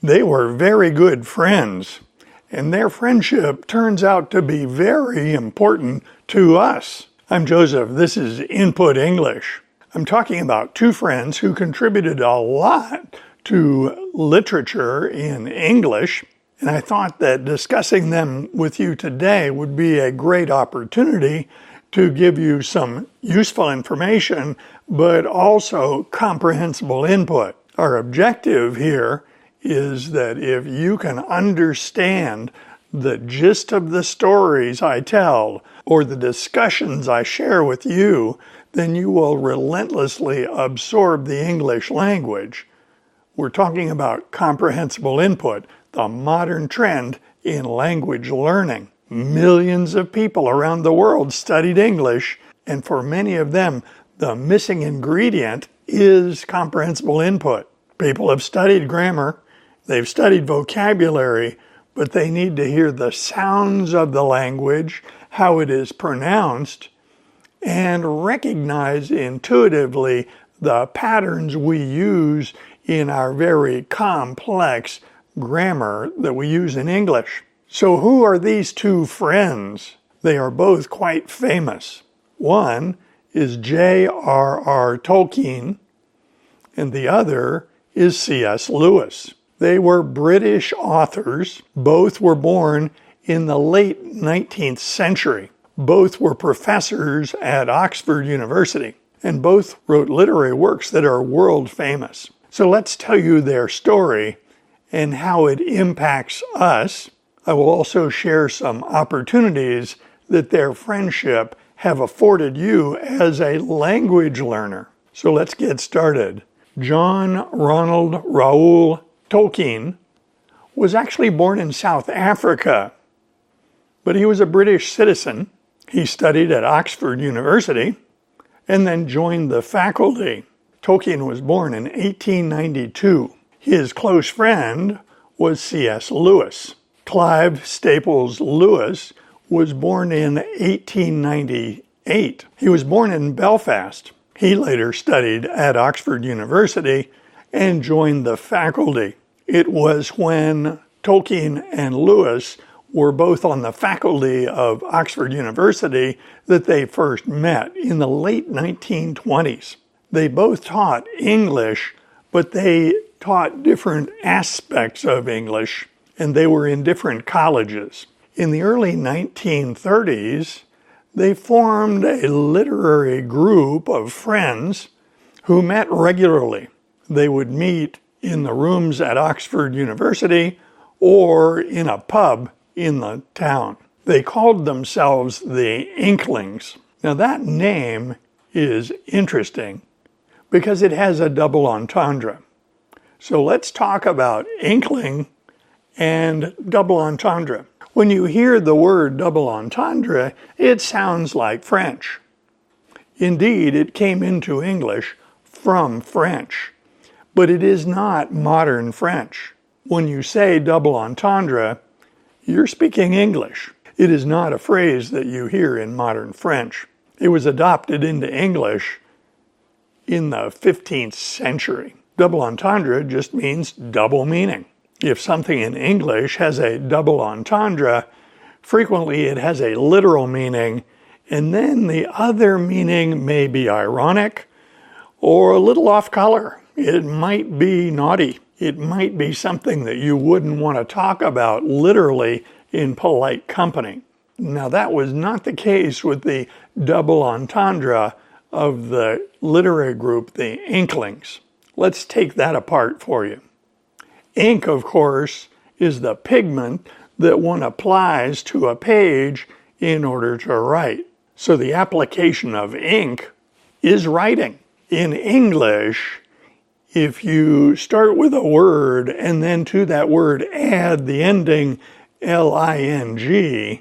They were very good friends, and their friendship turns out to be very important to us. I'm Joseph. This is Input English. I'm talking about two friends who contributed a lot to literature in English, and I thought that discussing them with you today would be a great opportunity to give you some useful information, but also comprehensible input. Our objective here is that if you can understand the gist of the stories I tell or the discussions I share with you, then you will relentlessly absorb the English language. We're talking about comprehensible input, the modern trend in language learning. Millions of people around the world studied English, and for many of them, the missing ingredient is comprehensible input. People have studied grammar, they've studied vocabulary, but they need to hear the sounds of the language, how it is pronounced, and recognize intuitively the patterns we use in our very complex grammar that we use in English. So who are these two friends? They are both quite famous. One is J.R.R. Tolkien, and the other is C.S. Lewis. They were British authors. Both were born in the late 19th century. Both were professors at Oxford University, and both wrote literary works that are world famous. So let's tell you their story and how it impacts us. I will also share some opportunities that their friendship have afforded you as a language learner. So let's get started. John Ronald Reuel Tolkien was actually born in South Africa, but he was a British citizen. He studied at Oxford University and then joined the faculty. Tolkien was born in 1892. His close friend was C.S. Lewis. Clive Staples Lewis was born in 1898. He was born in Belfast. He later studied at Oxford University and joined the faculty. It was when Tolkien and Lewis were both on the faculty of Oxford University that they first met in the late 1920s. They both taught English, but they taught different aspects of English, and they were in different colleges. In the early 1930s, they formed a literary group of friends who met regularly. They would meet in the rooms at Oxford University or in a pub in the town. They called themselves the Inklings. Now that name is interesting because it has a double entendre. So let's talk about inkling and double entendre. When you hear the word double entendre, it sounds like French. Indeed, it came into English from French, but it is not modern French. When you say double entendre, you're speaking English. It is not a phrase that you hear in modern French. It was adopted into English in the 15th century. Double entendre just means double meaning. If something in English has a double entendre, frequently it has a literal meaning, and then the other meaning may be ironic or a little off color. It might be naughty. It might be something that you wouldn't want to talk about literally in polite company. Now, that was not the case with the double entendre of the literary group, the Inklings. Let's take that apart for you. Ink, of course, is the pigment that one applies to a page in order to write. So the application of ink is writing. In English, if you start with a word and then to that word add the ending ling,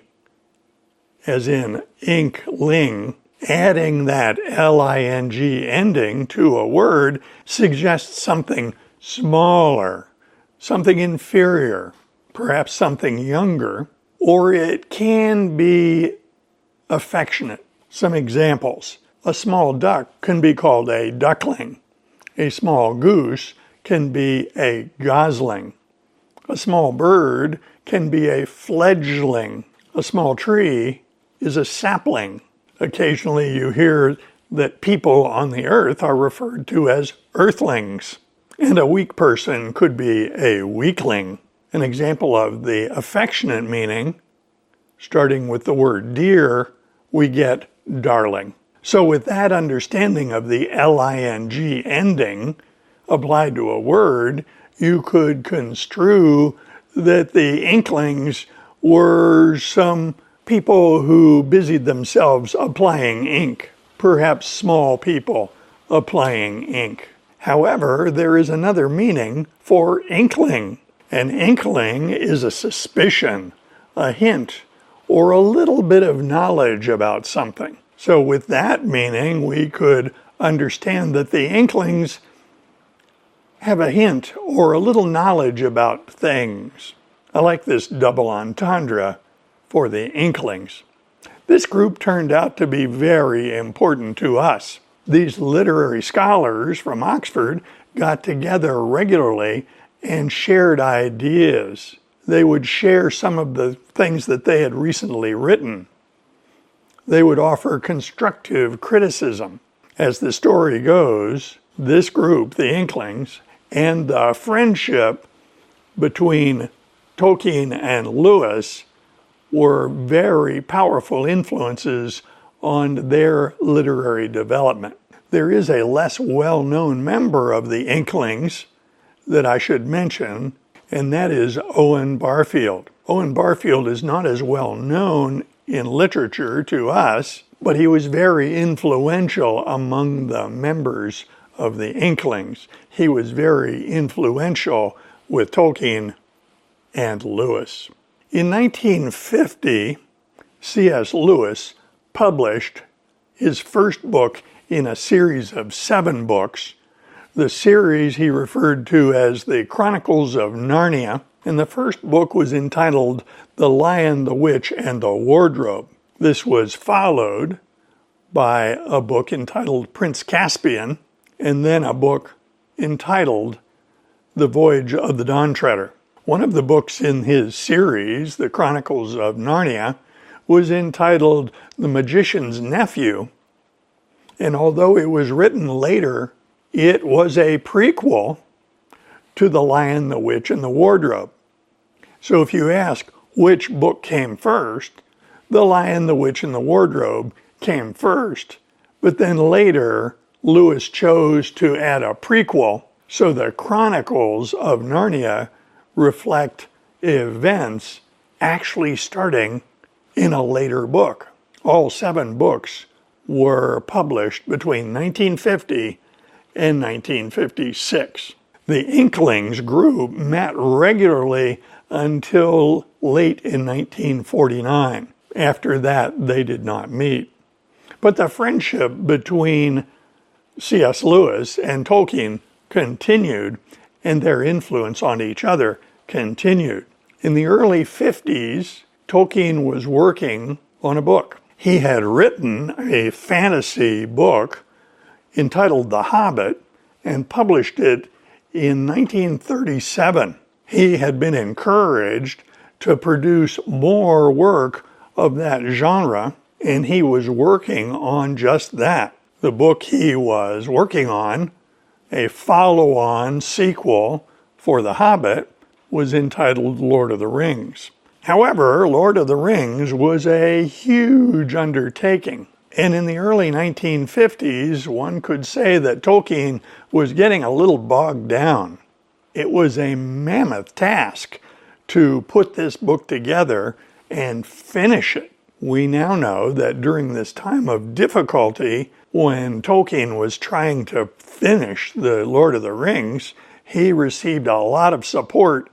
as in inkling, adding that ling ending to a word suggests something smaller, something inferior, perhaps something younger, or it can be affectionate. Some examples. A small duck can be called a duckling. A small goose can be a gosling. A small bird can be a fledgling. A small tree is a sapling. Occasionally you hear that people on the earth are referred to as earthlings. And a weak person could be a weakling. An example of the affectionate meaning, starting with the word dear, we get darling. So with that understanding of the ling ending applied to a word, you could construe that the Inklings were some people who busied themselves applying ink, perhaps small people applying ink. However, there is another meaning for inkling. An inkling is a suspicion, a hint, or a little bit of knowledge about something. So with that meaning, we could understand that the Inklings have a hint or a little knowledge about things. I like this double entendre for the Inklings. This group turned out to be very important to us. These literary scholars from Oxford got together regularly and shared ideas. They would share some of the things that they had recently written. They would offer constructive criticism. As the story goes, this group, the Inklings, and the friendship between Tolkien and Lewis were very powerful influences on their literary development. There is a less well-known member of the Inklings that I should mention, and that is Owen Barfield. Owen Barfield is not as well known in literature to us, but he was very influential among the members of the Inklings. He was very influential with Tolkien and Lewis. In 1950, C.S. Lewis published his first book in a series of 7 books. The series he referred to as the Chronicles of Narnia, and the first book was entitled The Lion, the Witch, and the Wardrobe. This was followed by a book entitled Prince Caspian, and then a book entitled The Voyage of the Dawn Treader. One of the books in his series, The Chronicles of Narnia, was entitled The Magician's Nephew, and although it was written later, it was a prequel to The Lion, the Witch, and the Wardrobe. So if you ask which book came first, The Lion, the Witch, and the Wardrobe came first, but then later Lewis chose to add a prequel, so the Chronicles of Narnia reflect events actually starting in a later book. All 7 books were published between 1950 and 1956. The Inklings group met regularly until late in 1949. After that, they did not meet. But the friendship between C.S. Lewis and Tolkien continued, and their influence on each other continued. In the early 50s, Tolkien was working on a book. He had written a fantasy book entitled The Hobbit and published it in 1937. He had been encouraged to produce more work of that genre, and he was working on just that. The book he was working on, a follow-on sequel for The Hobbit, was entitled Lord of the Rings. However, Lord of the Rings was a huge undertaking. And in the early 1950s, one could say that Tolkien was getting a little bogged down. It was a mammoth task to put this book together and finish it. We now know that during this time of difficulty, when Tolkien was trying to finish the Lord of the Rings, he received a lot of support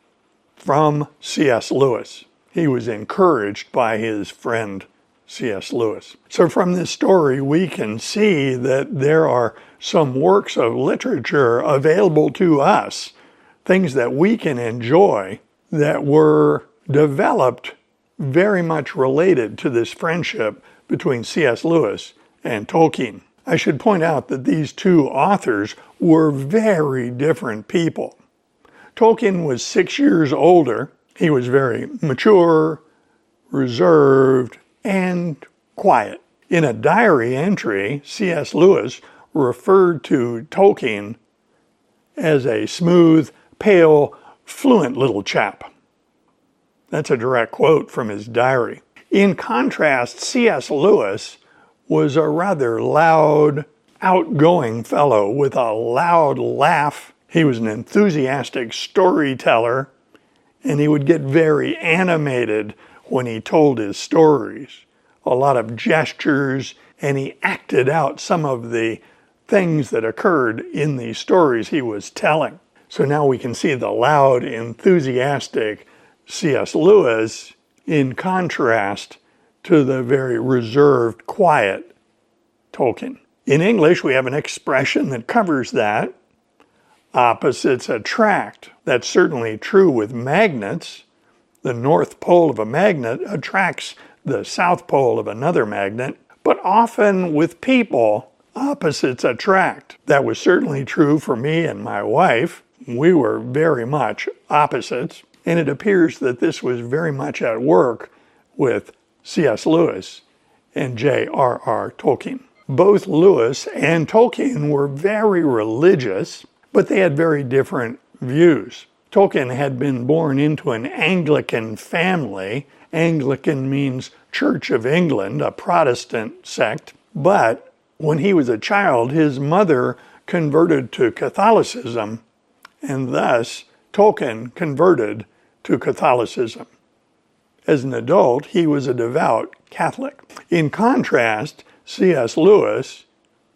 from C.S. Lewis. He was encouraged by his friend C.S. Lewis. So from this story, we can see that there are some works of literature available to us, things that we can enjoy, that were developed very much related to this friendship between C.S. Lewis and Tolkien. I should point out that these two authors were very different people. Tolkien was 6 years older. He was very mature, reserved, and quiet. In a diary entry, C.S. Lewis referred to Tolkien as a smooth, pale, fluent little chap. That's a direct quote from his diary. In contrast, C.S. Lewis was a rather loud, outgoing fellow with a loud laugh. He was an enthusiastic storyteller, and he would get very animated when he told his stories. A lot of gestures, and he acted out some of the things that occurred in the stories he was telling. So now we can see the loud, enthusiastic C.S. Lewis in contrast to the very reserved, quiet Tolkien. In English, we have an expression that covers that. Opposites attract. That's certainly true with magnets. The north pole of a magnet attracts the south pole of another magnet. But often with people, opposites attract. That was certainly true for me and my wife. We were very much opposites. And it appears that this was very much at work with C.S. Lewis and J.R.R. Tolkien. Both Lewis and Tolkien were very religious, but they had very different views. Tolkien had been born into an Anglican family. Anglican means Church of England, a Protestant sect. But when he was a child, his mother converted to Catholicism, and thus Tolkien converted to Catholicism. As an adult, he was a devout Catholic. In contrast, C.S. Lewis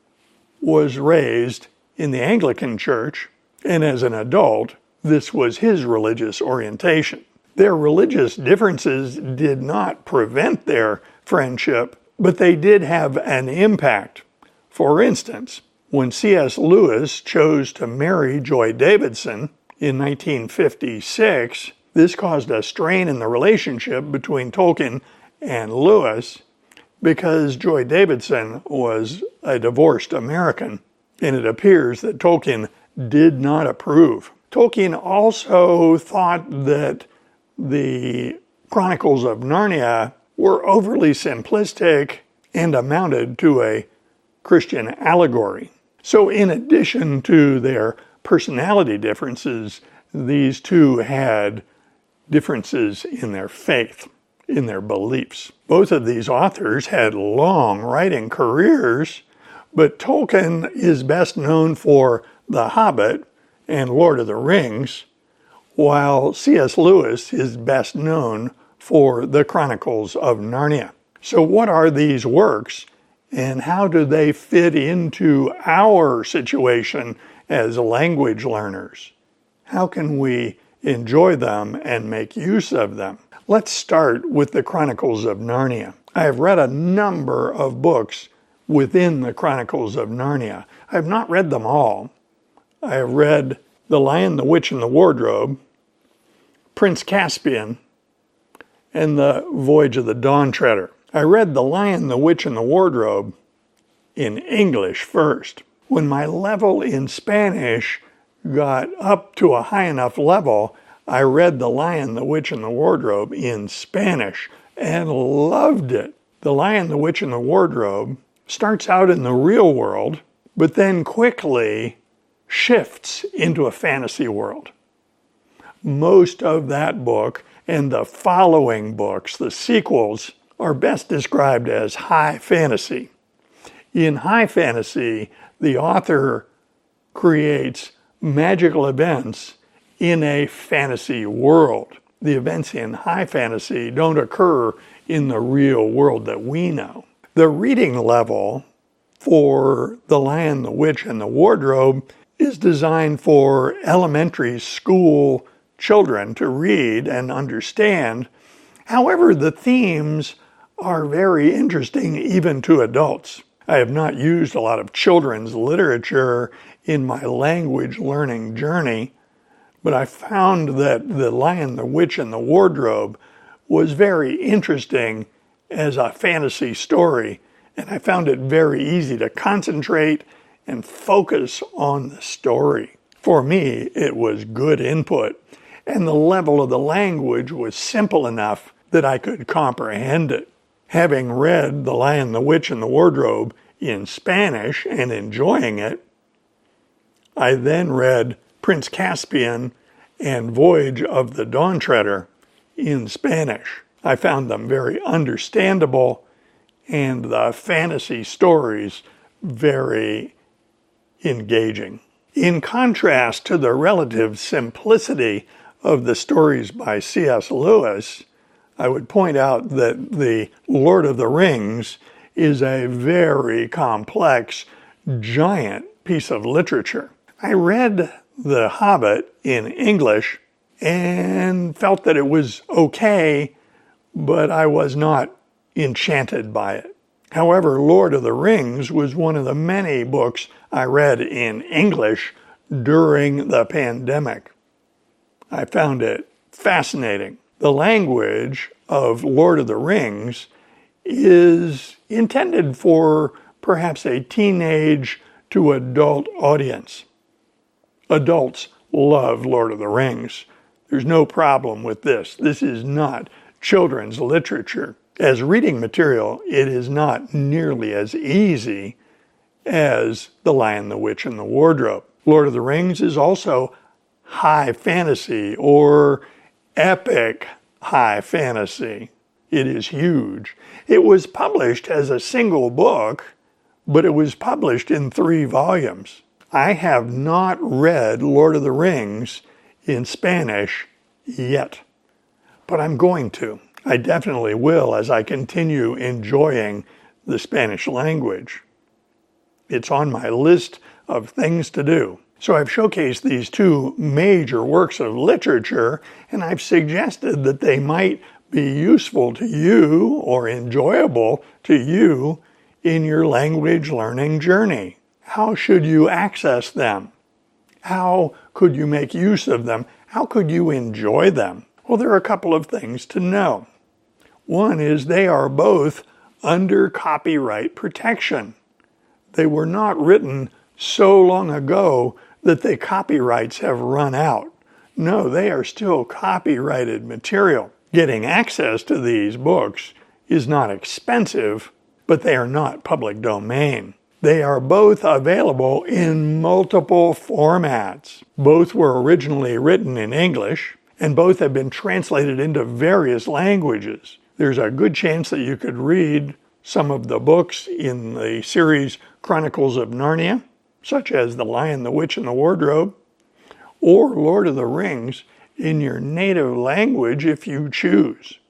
was raised in the Anglican Church, and as an adult, this was his religious orientation. Their religious differences did not prevent their friendship, but they did have an impact. For instance, when C.S. Lewis chose to marry Joy Davidson in 1956, this caused a strain in the relationship between Tolkien and Lewis because Joy Davidson was a divorced American, and it appears that Tolkien did not approve. Tolkien also thought that the Chronicles of Narnia were overly simplistic and amounted to a Christian allegory. So in addition to their personality differences, these two had differences in their faith, in their beliefs. Both of these authors had long writing careers, but Tolkien is best known for The Hobbit and Lord of the Rings, while C.S. Lewis is best known for the Chronicles of Narnia. So what are these works, and how do they fit into our situation as language learners? How can we enjoy them and make use of them? Let's start with the Chronicles of Narnia. I have read a number of books within the Chronicles of Narnia. I have not read them all. I have read The Lion, the Witch, and the Wardrobe, Prince Caspian, and The Voyage of the Dawn Treader. I read The Lion, the Witch, and the Wardrobe in English first. When my level in Spanish got up to a high enough level, I read The Lion, the Witch, and the Wardrobe in Spanish and loved it. The Lion, the Witch, and the Wardrobe starts out in the real world, but then quickly shifts into a fantasy world. Most of that book and the following books, the sequels, are best described as high fantasy. In high fantasy, the author creates magical events in a fantasy world. The events in high fantasy don't occur in the real world that we know. The reading level for The Lion, the Witch, and the Wardrobe is designed for elementary school children to read and understand. However, the themes are very interesting even to adults. I have not used a lot of children's literature in my language learning journey, but I found that The Lion, the Witch, and the Wardrobe was very interesting as a fantasy story, and I found it very easy to concentrate and focus on the story. For me, it was good input, and the level of the language was simple enough that I could comprehend it. Having read The Lion, the Witch, and the Wardrobe in Spanish and enjoying it, I then read Prince Caspian and Voyage of the Dawn Treader in Spanish. I found them very understandable and the fantasy stories very engaging. In contrast to the relative simplicity of the stories by C.S. Lewis, I would point out that The Lord of the Rings is a very complex, giant piece of literature. I read The Hobbit in English and felt that it was okay, but I was not enchanted by it. However, Lord of the Rings was one of the many books I read in English during the pandemic. I found it fascinating. The language of Lord of the Rings is intended for perhaps a teenage to adult audience. Adults love Lord of the Rings. There's no problem with this. This is not children's literature. As reading material, it is not nearly as easy as The Lion, the Witch, and the Wardrobe. Lord of the Rings is also high fantasy or epic high fantasy. It is huge. It was published as a single book, but it was published in 3 volumes. I have not read Lord of the Rings in Spanish yet, but I'm going to. I definitely will as I continue enjoying the Spanish language. It's on my list of things to do. So I've showcased these 2 major works of literature, and I've suggested that they might be useful to you or enjoyable to you in your language learning journey. How should you access them? How could you make use of them? How could you enjoy them? Well, there are a couple of things to know. One is they are both under copyright protection. They were not written so long ago that the copyrights have run out. No, they are still copyrighted material. Getting access to these books is not expensive, but they are not public domain. They are both available in multiple formats. Both were originally written in English, and both have been translated into various languages. There's a good chance that you could read some of the books in the series Chronicles of Narnia, such as The Lion, the Witch, and the Wardrobe, or Lord of the Rings in your native language if you choose.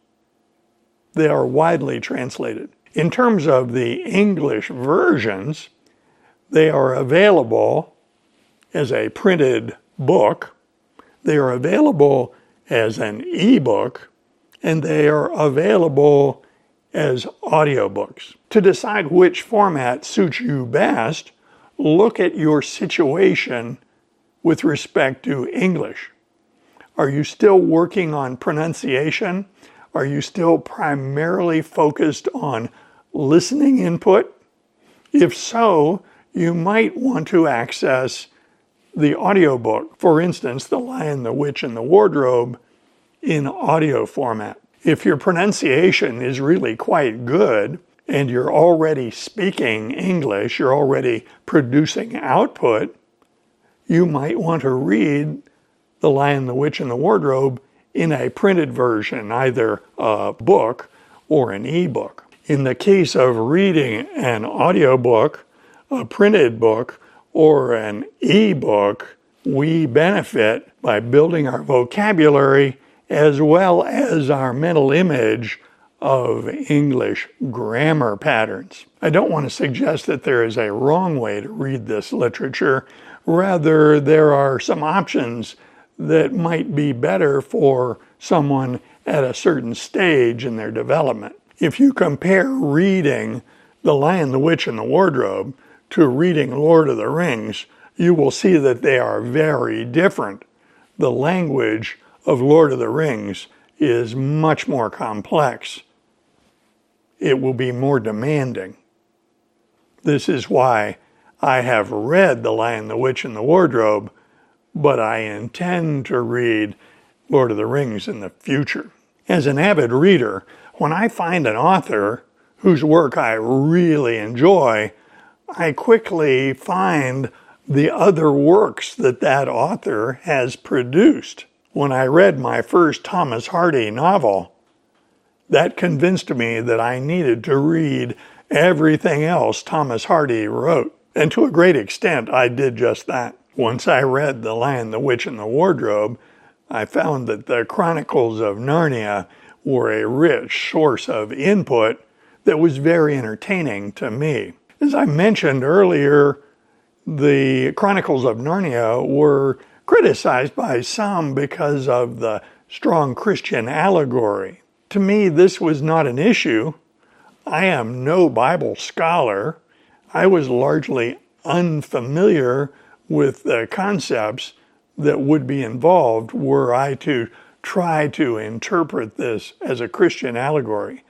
They are widely translated. In terms of the English versions, they are available as a printed book, they are available as an ebook, and they are available as audiobooks. To decide which format suits you best, look at your situation with respect to English. Are you still working on pronunciation? Are you still primarily focused on listening input? If so, you might want to access the audiobook. For instance, The Lion, the Witch, and the Wardrobe in audio format. If your pronunciation is really quite good and you're already speaking English, you're already producing output, you might want to read The Lion, the Witch, and the Wardrobe in a printed version, either a book or an ebook. In the case of reading an audiobook, a printed book, or an ebook, we benefit by building our vocabulary as well as our mental image of English grammar patterns. I don't want to suggest that there is a wrong way to read this literature. Rather, there are some options that might be better for someone at a certain stage in their development. If you compare reading The Lion, the Witch, and the Wardrobe to reading Lord of the Rings, you will see that they are very different. The language of Lord of the Rings is much more complex. It will be more demanding. This is why I have read The Lion, the Witch, and the Wardrobe, but I intend to read Lord of the Rings in the future. As an avid reader, when I find an author whose work I really enjoy, I quickly find the other works that that author has produced. When I read my first Thomas Hardy novel, that convinced me that I needed to read everything else Thomas Hardy wrote. And to a great extent, I did just that. Once I read The Lion, the Witch, and the Wardrobe, I found that the Chronicles of Narnia were a rich source of input that was very entertaining to me. As I mentioned earlier, the Chronicles of Narnia were criticized by some because of the strong Christian allegory. To me, this was not an issue. I am no Bible scholar. I was largely unfamiliar with the concepts that would be involved were I to try to interpret this as a Christian allegory.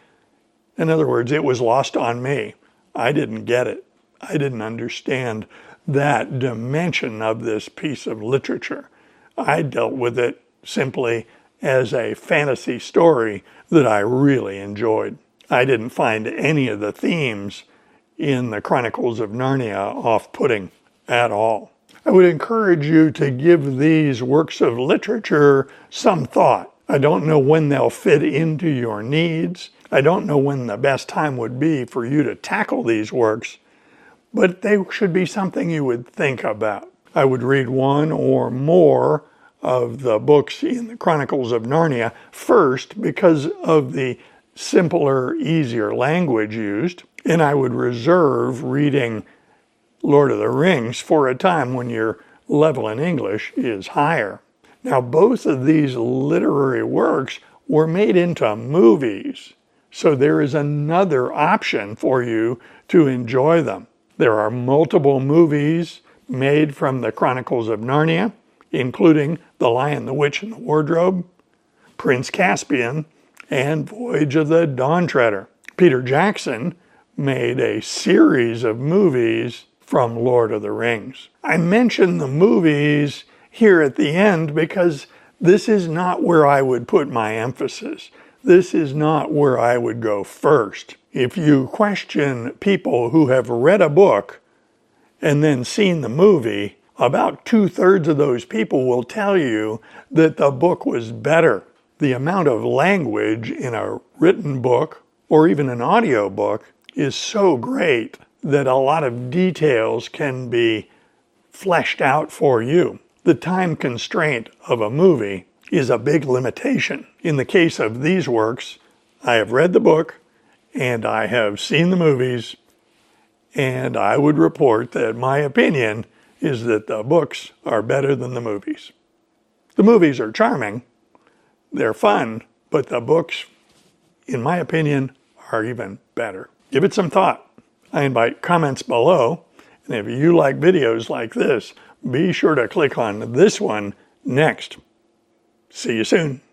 In other words, it was lost on me. I didn't get it. I didn't understand that dimension of this piece of literature. I dealt with it simply as a fantasy story that I really enjoyed. I didn't find any of the themes in the Chronicles of Narnia off-putting at all. I would encourage you to give these works of literature some thought. I don't know when they'll fit into your needs. I don't know when the best time would be for you to tackle these works, but they should be something you would think about. I would read one or more of the books in the Chronicles of Narnia first because of the simpler, easier language used, and I would reserve reading Lord of the Rings for a time when your level in English is higher. Now, both of these literary works were made into movies, so there is another option for you to enjoy them. There are multiple movies made from the Chronicles of Narnia, including The Lion, the Witch, and the Wardrobe, Prince Caspian, and Voyage of the Dawn Treader. Peter Jackson made a series of movies from Lord of the Rings. I mention the movies here at the end because this is not where I would put my emphasis. This is not where I would go first. If you question people who have read a book and then seen the movie, about 2/3 of those people will tell you that the book was better. The amount of language in a written book or even an audio book is so great that a lot of details can be fleshed out for you. The time constraint of a movie is a big limitation. In the case of these works, I have read the book and I have seen the movies, and I would report that my opinion is that the books are better than the movies. The movies are charming, they're fun, but the books, in my opinion, are even better. Give it some thought. I invite comments below, and if you like videos like this, be sure to click on this one next. See you soon.